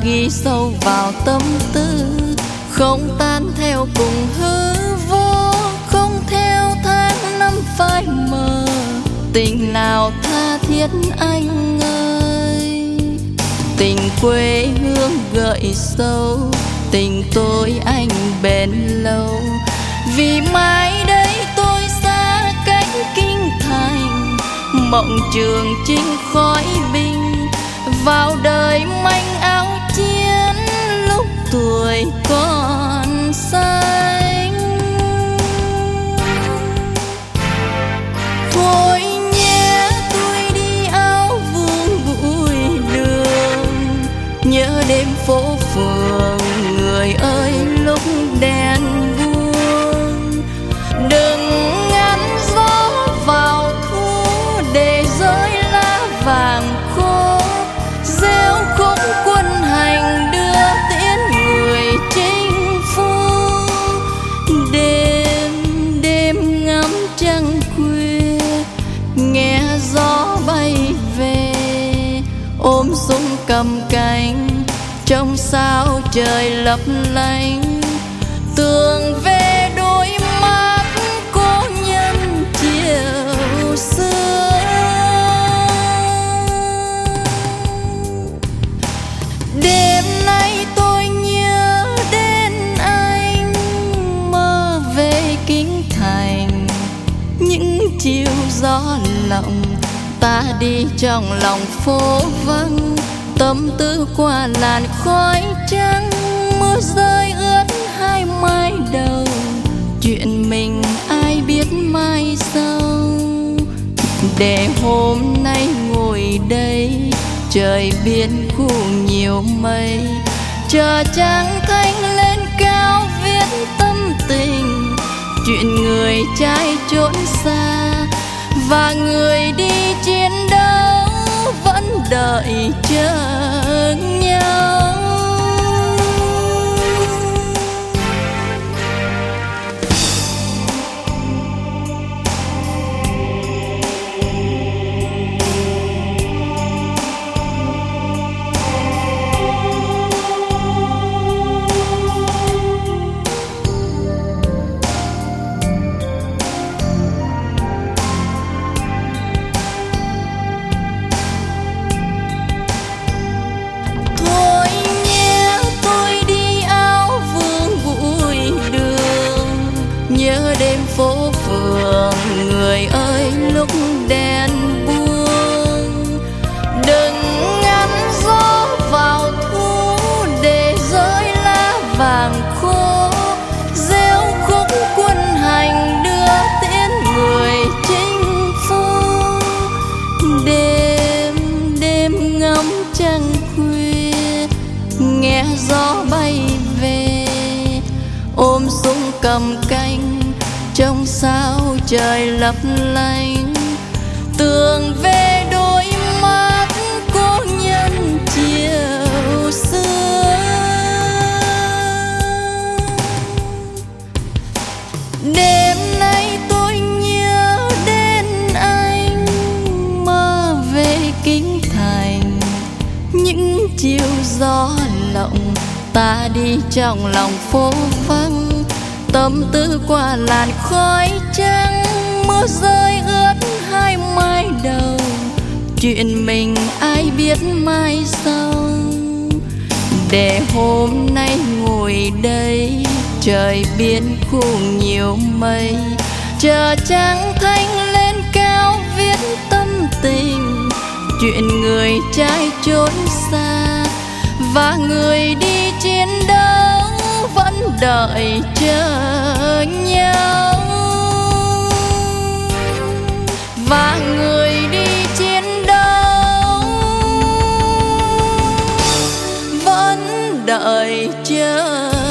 ghi sâu vào tâm tư, không tan theo cùng hư vô, không theo tháng năm phai mờ. Tình nào tha thiết anh ơi, tình quê hương gợi sâu, tình tôi anh bền lâu. Vì mai đây tôi xa cách kinh thành, mộng trường chinh khói binh, vào đời manh áo chiến lúc tuổi còn xanh. Thôi nhé tôi đi áo vương bụi đường, nhớ đêm phố phường người ơi lúc đèn buông. Đừng ngăn gió vào thu để rơi lá vàng khô, rêu khúc quân hành đưa tiễn người chinh phu. Đêm đêm ngắm trăng khuya, nghe gió bay về, ôm súng cầm cánh trong sao trời lấp lánh. Tưởng về đôi mắt cô nhân chiều xưa, đêm nay tôi nhớ đến anh, mơ về kinh thành. Những chiều gió lộng ta đi trong lòng phố vắng, tâm tư qua làn khói trắng, mưa rơi ướt hai mái đầu. Chuyện mình ai biết mai sau, để hôm nay ngồi đây trời biên khu nhiều mây, chờ trăng thanh lên cao viết tâm tình. Chuyện người trai trốn xa và người đi chiến đấu vẫn đợi chờ nhau. Nhớ đêm phố phường người ơi lúc đèn buông. Đừng ngăn gió vào thu để rơi lá vàng khô, rêu khúc quân hành đưa tiễn người chinh phu. Đêm đêm ngắm trăng khuya, nghe gió bay về, ôm súng cầm cánh trong sao trời lấp lánh. Tưởng về đôi mắt cô nhân chiều xưa, đêm nay tôi nhớ đến anh, mơ về kinh thành. Những chiều gió lộng ta đi trong lòng phố vắng, tâm tư qua làn khói trắng, mưa rơi ướt hai mái đầu. Chuyện mình ai biết mai sau, để hôm nay ngồi đây trời biên khu nhiều mây, chờ trăng thanh lên cao viết tâm tình. Chuyện người trai trốn xa và người đi chiến đấu vẫn đợi chờ nhau. Và người đi chiến đấu vẫn đợi chờ